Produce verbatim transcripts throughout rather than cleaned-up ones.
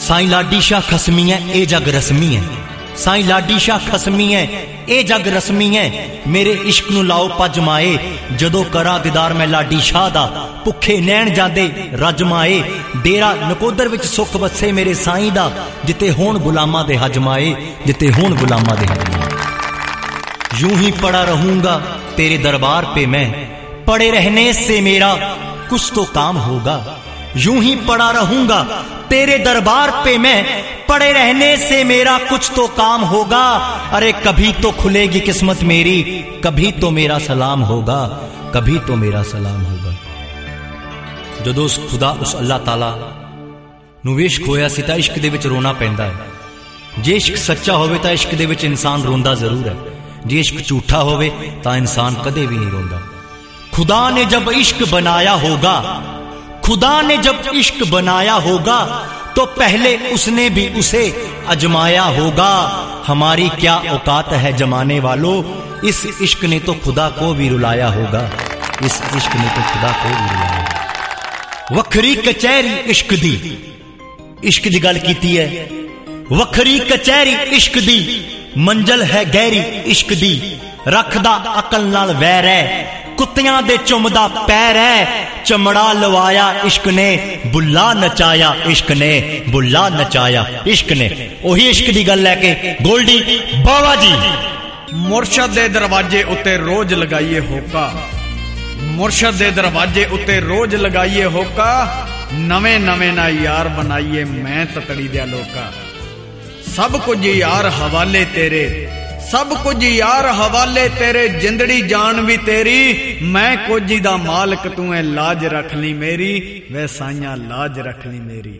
साईं लाडी शाह खसमी है ए जग रस्मी है, साईं लाडी शाह खसमी है ए जग रस्मी है। मेरे इश्क नू लाओ पज माए, जदों करा दीदार मैं लाडी शाह दा, भुखे नैण जांदे रज माए। डेरा नकोदर विच सुख वसे मेरे साईं दा, जिते होण गुलामां दे हजमाए, जिते होण गुलामां दे हजमाए। यूं ही पड़ा रहूंगा तेरे दरबार पे मैं, पड़े रहने से मेरा कुछ तो काम होगा। यूं ही पड़ा रहूंगा तेरे दरबार पे मैं, पड़े रहने से मेरा कुछ तो काम होगा। अरे कभी तो खुलेगी किस्मत मेरी, कभी तो मेरा सलाम होगा, कभी तो मेरा सलाम होगा। जदों उस खुदा उस अल्लाह ताला नूं इश्क होया सी तां इश्क दे विच रोना पैंदा है। जे इश्क सच्चा होवे तां इश्क दे विच इंसान रोंदा जरूर है, जे इश्क झूठा होवे तां इंसान कदे भी नहीं रोंदा। खुदा ने जब इश्क बनाया होगा, खुदा ने जब इश्क बनाया होगा, तो पहले उसने भी उसे अजमाया होगा। हमारी क्या औकात है जमाने वालों, इस इश्क ने तो खुदा को भी रुलाया होगा, इस इश्क ने तो खुदा को भी रुलाया होगा। वखरी कचहरी इश्क दी, इश्क दी गल कीती है। वखरी कचहरी इश्क दी, मंजिल है गहरी इश्क दी। रखदा अकल नाल वैर है, कुत्तियां दे चुमदा पैर है। चमड़ा लवाया इश्क ने, बुल्ला नचाया इश्क ने, बुल्ला नचाया इश्क ने। ओही इश्क दी गल लैके गोल्डी बावा जी। मुर्शद दे दरवाजे उत्ते रोज लगाइए होका, मुर्शद दे दरवाजे उत्ते रोज लगाइए होका। नवे नवे ना यार बनाइए मैं ततड़ी दिया लोका। सब कुछ यार हवाले तेरे, सब कुछ यार हवाले तेरे। जिंदड़ी जान भी तेरी, मैं कुछ दा मालक तू है। लाज रख ली मेरी, वे साइया लाज रख ली मेरी।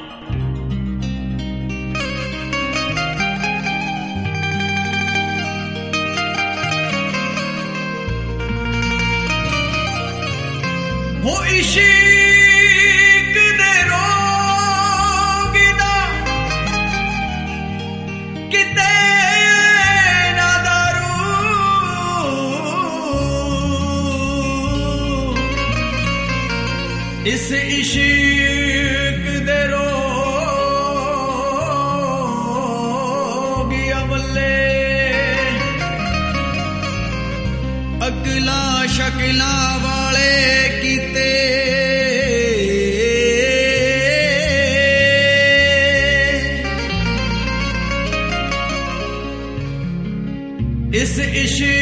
हो इश्क दे रोगी दा किते इस इश्क दे रोगी अवले अगला शकिला वाले कीते। इस इश्क